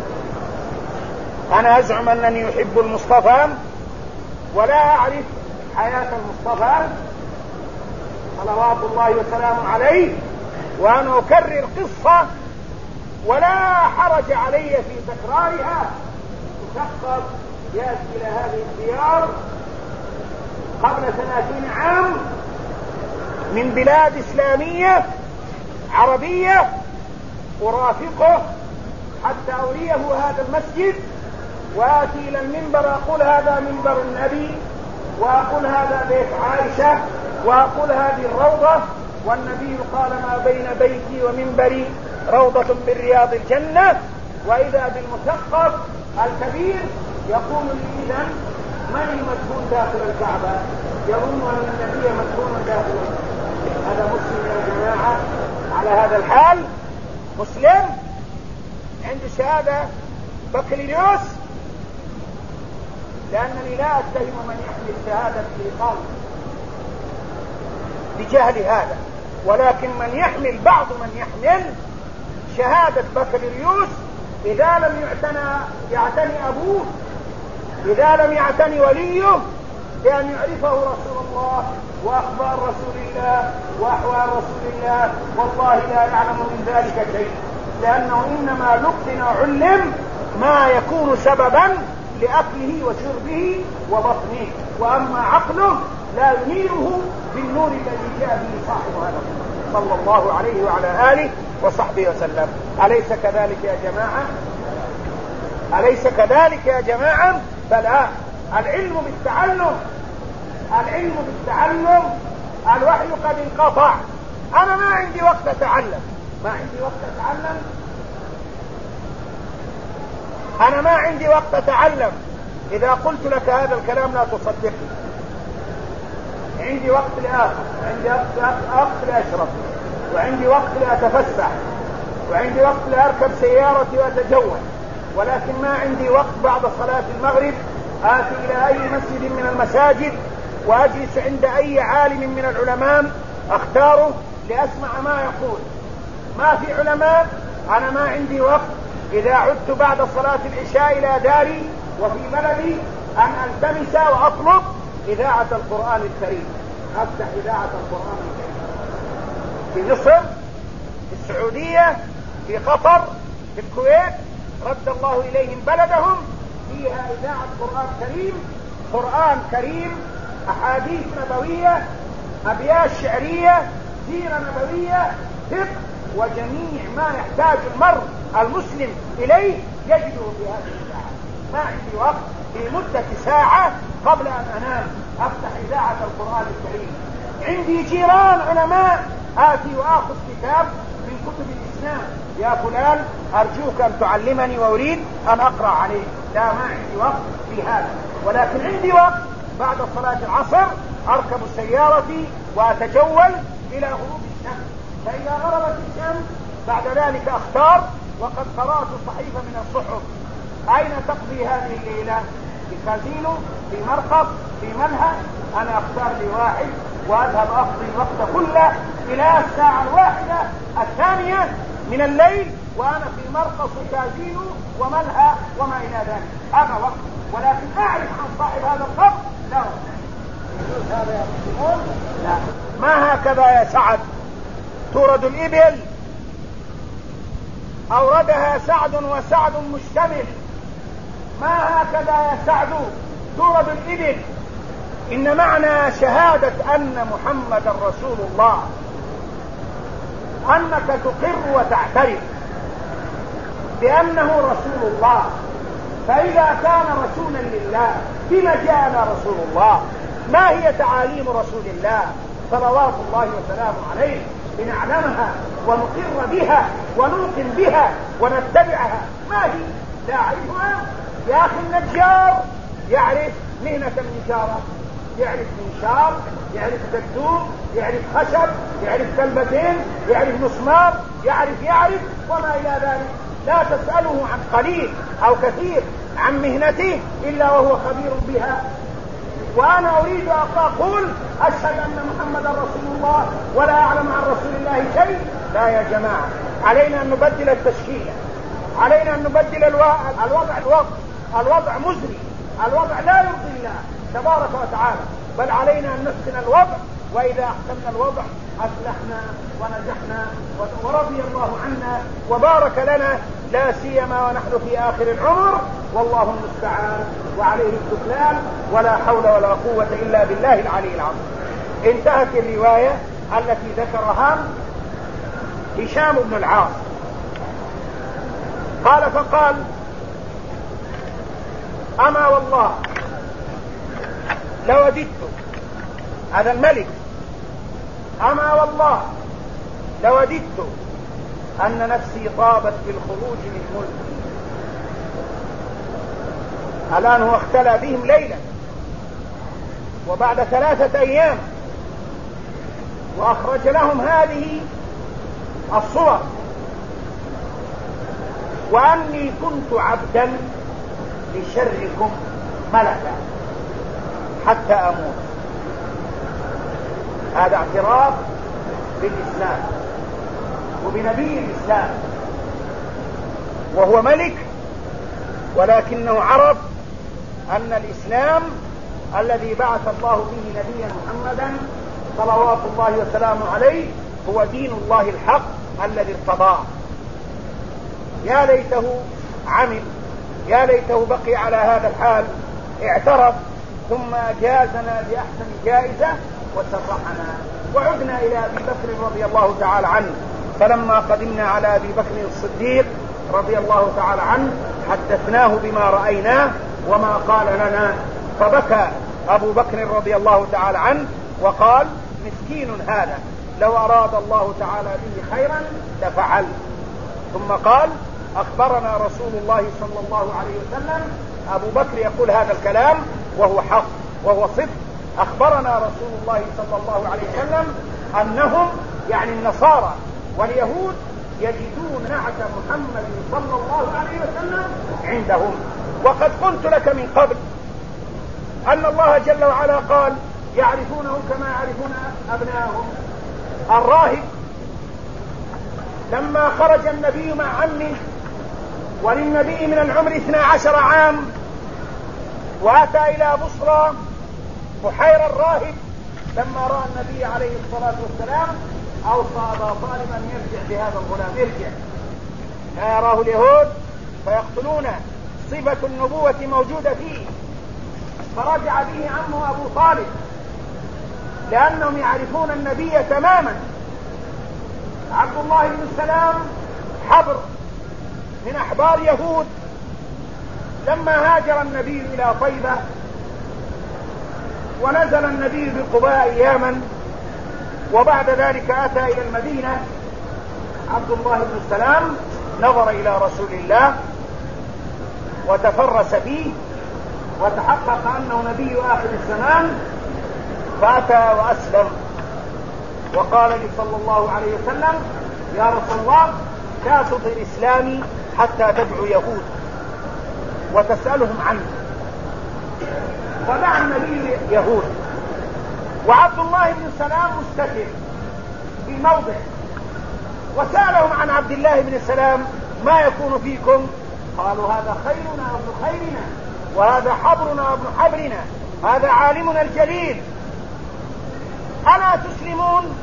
أنا أزعم أنني أحب المصطفى ولا أعرف حياة المصطفى صلوات الله وسلامه عليه، وأنا أكرر قصة ولا حرج علي في تكرارها. مشخص يأتي إلى هذه الديار قبل 30 عام من بلاد إسلامية عربية، أرافقه حتى أريه هذا المسجد، وآتي إلى المنبر أقول هذا منبر النبي، وأقول هذا بيت عائشة، وأقول هذه الروضة، والنبي قال ما بين بيتي ومنبري روضة من رياض الجنة. وإذا بالمثقف الكبير يقول لي إذن من المدفون داخل الكعبة؟ يظن أن النبي مدفون داخل. هذا مسلم يا جماعة على هذا الحال، مسلم عنده شهادة بكالوريوس، لأنني لا أتهم من يحمل شهادة الإقامة بجهل هذا، ولكن من يحمل بعض من يحمل شهادة بكالوريوس إذا لم يعتني أبوه، إذا لم يعتني وليه بأن يعرفه رسول الله وأخبار رسول الله وأحوال رسول الله، والله لا يعلم من ذلك شيء، لأنه إنما لقن علم ما يكون سببا لأكله وشربه وبطنه، وأما عقله لا ينيره بالنور الذي جاء به صاحب هذا صلى الله عليه وعلى آله وصحبه وسلم. أليس كذلك يا جماعة؟ أليس كذلك يا جماعة؟ بلى. العلم بالتعلم، العلم بالتعلم. الوحي قد انقطع، أنا ما عندي وقت أتعلم، ما عندي وقت أتعلم؟ أنا ما عندي وقت أتعلم. إذا قلت لك هذا الكلام لا تصدقني. عندي وقت لآخر، عندي وقت لأشرب، وعندي وقت لأتفسح، وعندي وقت لأركب سيارتي وأتجول، ولكن ما عندي وقت بعد صلاة المغرب آتي إلى أي مسجد من المساجد وأجلس عند أي عالم من العلماء أختاره لأسمع ما يقول. ما في علماء، أنا ما عندي وقت إذا عدت بعد صلاة العشاء إلى داري وفي بلدي أن ألتمس وأطلب إذاعة القرآن الكريم. أفتح إذاعة القرآن الكريم في مصر، في السعودية، في قطر، في الكويت، رد الله إليهم بلدهم، فيها إذاعة قرآن كريم، قرآن كريم، أحاديث نبوية، أبيات شعرية، سيرة نبوية، فقه، وجميع ما يحتاج المرء المسلم إليه يجده في هذه الإذاعة. ما عندي وقت في مدة ساعة قبل أن أنام أفتح إذاعة القرآن الكريم. عندي جيران علماء آتي وآخذ كتاب من كتب الإسلام، يا فلان أرجوك أن تعلمني وأريد أن أقرأ عليه. لا، ما عندي وقت في هذا، ولكن عندي وقت بعد صلاة العصر أركب سيارتي وأتجول إلى غروب الشمس. فإذا غربت الشمس بعد ذلك أختار، وقد قرأت صحيفة من الصحف، أين تقضي هذه الليلة؟ في كازينو، في مرقب، في ملهى. أنا أختار لي واحد وأذهب أقضي الوقت كله إلى الساعة 1:02 من الليل وأنا في مرقص وكازينو وملهى وما إلى ذلك. هذا وقت، ولكن أعرف عن صاحب هذا القبر لا يجوز هذا يا مسلمون. لا، ما هكذا يا سعد تورد الإبل، أوردها سعد وسعد مشتمل. ما هكذا يا سعد تورد الإبل. إن معنى شهادة أن محمد رسول الله أنك تقر وتعترف بأنه رسول الله. فإذا كان رسولا لله بما جاءنا رسول الله؟ ما هي تعاليم رسول الله صلوات الله وسلامه عليه لنعلمها ونقر بها ونوقن بها ونتبعها؟ ما هي؟ لا أعرفها. يا أخي النجار يعرف مهنة النجارة، يعرف منشار، يعرف دبدوب، يعرف خشب، يعرف كلبتين، يعرف مسمار، يعرف وما إلى ذلك. لا تسأله عن قليل أو كثير عن مهنته إلا وهو خبير بها. وأنا أريد أن أقول أشهد أن محمد رسول الله ولا أعلم عن رسول الله شيء. لا يا جماعة، علينا أن نبدل التشكيلة، علينا أن نبدل الوضع مزري، الوضع لا يرضي الله تبارك وتعالى، بل علينا أن نحسن الوضع، وإذا أحسننا الوضع أفلحنا ونجحنا ورضي الله عنا وبارك لنا، لا سيما ونحن في آخر العمر، والله المستعان وعليه التكلان، ولا حول ولا قوة إلا بالله العلي العظيم. انتهت الرواية التي ذكرها هشام بن العاص. قال فقال: أما والله لوددت، هذا الملك، أما والله لوددت أن نفسي طابت بالخروج من ملكي. الآن هو اختلى بهم ليلا وبعد 3 أيام وأخرج لهم هذه الصور، وأني كنت عبدا لشركم ملكا حتى أموت. هذا اعتراف بالإسلام وبنبي الإسلام، وهو ملك، ولكنه عرف أن الإسلام الذي بعث الله به نبيا محمدا صلوات الله وسلامه عليه هو دين الله الحق الذي ارتضاه. يا ليته عمل، يا ليته بقي على هذا الحال، اعترف ثم جازنا بأحسن جائزة وسرحنا. وعدنا إلى أبي بكر رضي الله تعالى عنه، فلما قدمنا على أبي بكر الصديق رضي الله تعالى عنه حدثناه بما رأيناه وما قال لنا، فبكى أبو بكر رضي الله تعالى عنه وقال: مسكين هذا، لو أراد الله تعالى به خيرا لفعل. ثم قال أخبرنا رسول الله صلى الله عليه وسلم، أبو بكر يقول هذا الكلام وهو حق وهو صدق، أخبرنا رسول الله صلى الله عليه وسلم أنهم يعني النصارى واليهود يجدون نعت محمد صلى الله عليه وسلم عندهم. وقد قلت لك من قبل أن الله جل وعلا قال يعرفونه كما يعرفون أبنائهم. الراهب لما خرج النبي مع عمه وللنبي من العمر 12 عام وأتى إلى بصرى، بحير الراهب لما رأى النبي عليه الصلاة والسلام أوصى أبا طالب أن يرجع بهذا الغلام، يرجع لا يراه اليهود فيقتلونه، صفة النبوة موجودة فيه. فرجع به عمه أبو طالب لأنهم يعرفون النبي تماما. عبد الله بن سلام حبر من أحبار يهود، لما هاجر النبي إلى طيبة ونزل النبي بقباء أياما وبعد ذلك أتى إلى المدينة، عبد الله بن سلام نظر إلى رسول الله وتفرس فيه وتحقق أنه نبي آخر الزمان، فأتى وأسلم وقال لي صلى الله عليه وسلم يا رسول الله لا تظهر إسلامي حتى تدعو يهود وتسألهم عنه. فدعا النبي يهود وعبد الله بن سلام مستتر في موضع، وسألهم عن عبد الله بن سلام ما يكون فيكم؟ قالوا هذا خيرنا وابن خيرنا، وهذا حبرنا وابن حبرنا، هذا عالمنا الجليل، ألا تسلمون؟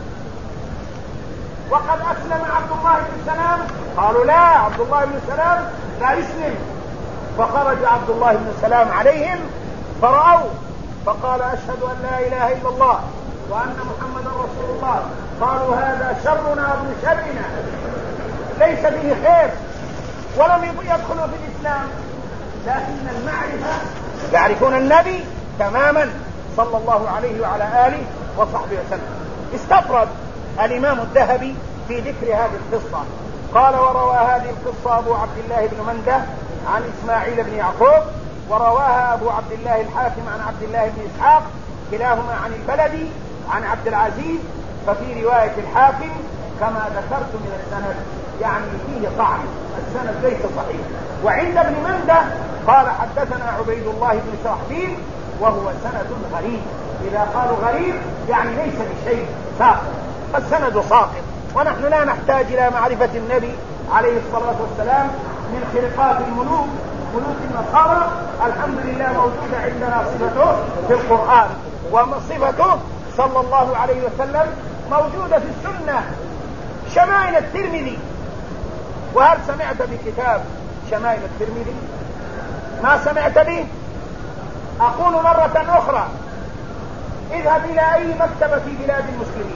وقد أسلم عبد الله بن سلام. قالوا لا، عبد الله بن سلام لا يسلم. فخرج عبد الله بن سلام عليهم فرأوا فقال أشهد أن لا إله إلا الله وأن محمدا رسول الله. قالوا هذا شرنا وابن شرنا، ليس به خير ولم يدخلوا في الإسلام، لكن المعرفة يعرفون النبي تماما صلى الله عليه وعلى آله وصحبه وسلم. استطرد الإمام الذهبي في ذكر هذه القصة، قال وروى هذه القصة أبو عبد الله بن مندة عن إسماعيل بن يعقوب، ورواها أبو عبد الله الحاكم عن عبد الله بن إسحاق، كلاهما عن البلدي عن عبد العزيز. ففي رواية الحاكم كما ذكرت من السند يعني فيه طعن، السند ليس صحيح. وعند ابن مندة قال حدثنا عبيد الله بن شرحبيل وهو سند غريب. إذا قالوا غريب يعني ليس بشيء، ساقط، السند ساقط. ونحن لا نحتاج إلى معرفة النبي عليه الصلاة والسلام من خرقات الملوك، ملوك النصارى. الحمد لله موجودة عندنا صفته في القرآن، وصفته صلى الله عليه وسلم موجودة في السنة. شمائل الترمذي، وهل سمعت بكتاب شمائل الترمذي؟ ما سمعت به؟ أقول مرة أخرى اذهب إلى أي مكتبة في بلاد المسلمين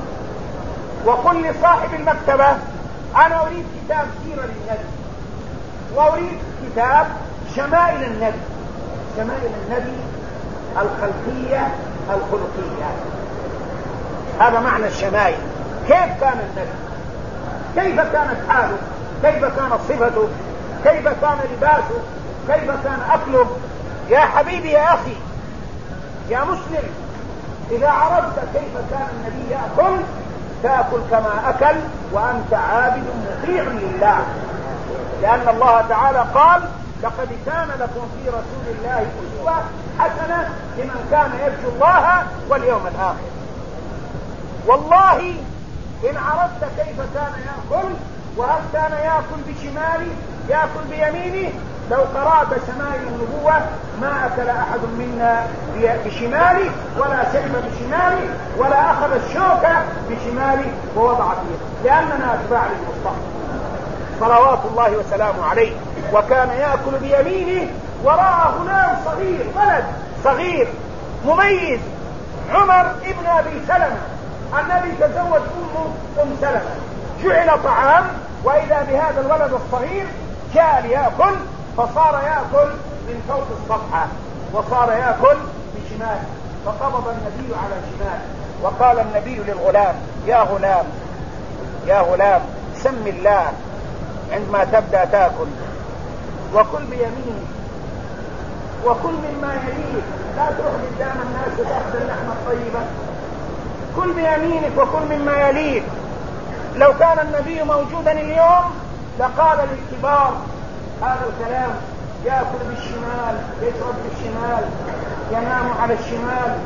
وقل لصاحب المكتبة أنا أريد كتاب سيرة للنبي وأريد كتاب شمائل النبي، شمائل النبي الخلقية الخلقية. هذا معنى الشمائل. كيف كان النبي؟ كيف كانت حاله؟ كيف كانت صفته؟ كيف كان لباسه؟ كيف كان أكله؟ يا حبيبي يا أخي يا مسلم، إذا عرفت كيف كان النبي يأكل تأكل كما أكل وأنت عابد مطيع لله، لأن الله تعالى قال لقد كان لكم في رسول الله أسوة حسنة لمن كان يرجو الله واليوم الآخر. والله إن عرفت كيف كان يأكل، وهل كان يأكل بشماله يأكل بيمينه، لو قرأت شمائل النبوة ما أكل أحد منا بشماله ولا شرب بشماله ولا أخذ الشوكة بشماله ووضع فيه، لأننا أتباع للمصطفى صلوات الله وسلامه عليه. وكان يأكل بيمينه وراء غلام صغير، ولد صغير مميز، عمر ابن أبي سلمة. النبي تزوج أم سلمة، جعل طعام وإذا بهذا الولد الصغير جاء ليأكل، فصار يأكل من فوق الصفحة وصار يأكل بشماله، فقبض النبي على شماله وقال النبي للغلام: يا غلام يا غلام سم الله عندما تبدأ تأكل، وكل بيمينك، وكل مما يليك، لا تروح قدام الناس وتأخذ اللحمة الطيبة، كل بيمينك وكل مما يليك. لو كان النبي موجودا اليوم لقال للكبار هذا الكلام: يأكل بالشمال، يشرب بالشمال، ينام على الشمال،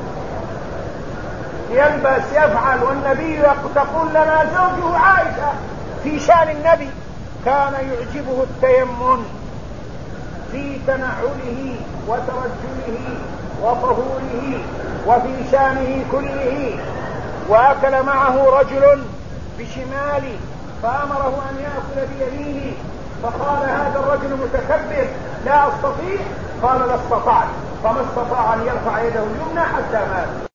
يلبس، يفعل. والنبي تقول لنا زوجه عائشة في شأن النبي: كان يعجبه التيمم في تنعله وترجله وطهوره وفي شأنه كله. وأكل معه رجل بشماله فأمره أن يأكل بيمينه، فقال هذا الرجل متكبر: لا أستطيع. قال: لا استطعت. فما استطاع أن يرفع يده اليمنى حتى مات.